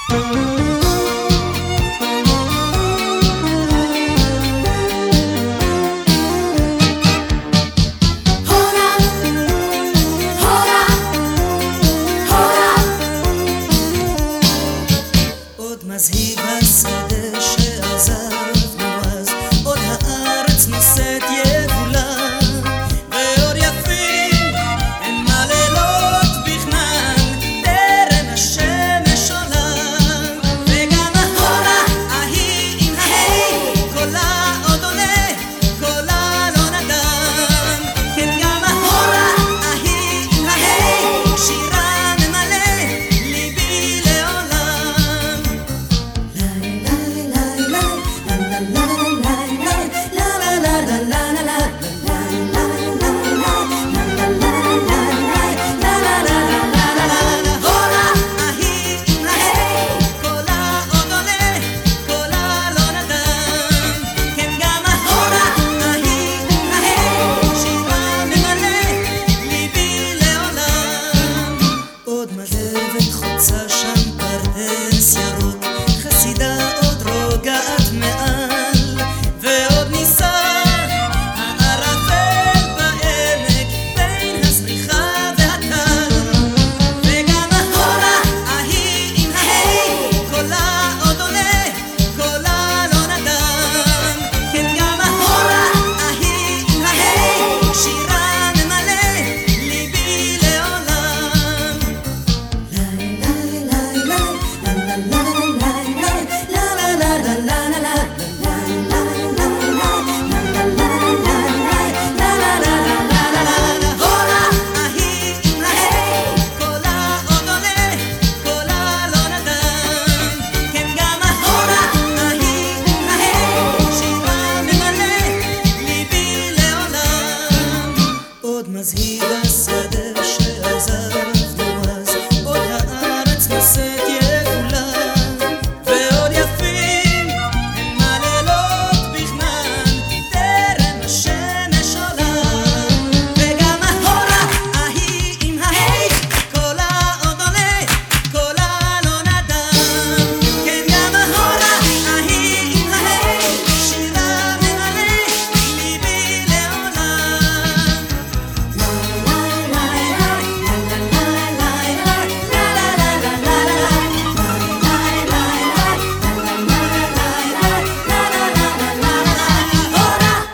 מזהיב השדה שעזבנו אז, עוד הארץ נושאת יבולה, ועוד יפים הם הלילות בכנען, טרם השמש עולה. וגם ההורה ההיא עם ההי, קולה עוד עולה, קולה לא נדם. כן, גם ההורה ההיא עם ההי, שירה ממלא ליבי לעולם. חוצה שם פרדס ירוק, חסידה עוד רוגעת מעל, ועוד ניסה הערפל בעמק בין הזריחה והטל. וגם ההורה ההיא עם ההי, קולה עוד עולה, קולה לא נדם. כן, גם ההורה ההיא עם ההי, שירה ממלא ליבי לעולם. La la